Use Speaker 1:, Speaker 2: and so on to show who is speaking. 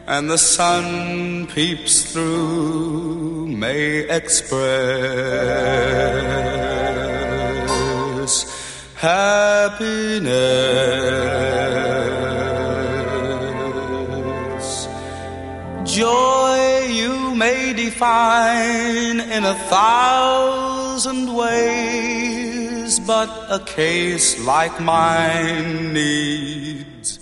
Speaker 1: and the sun peeps through, may express happiness. Joy you may define in 1,000 ways, but a case like mine needs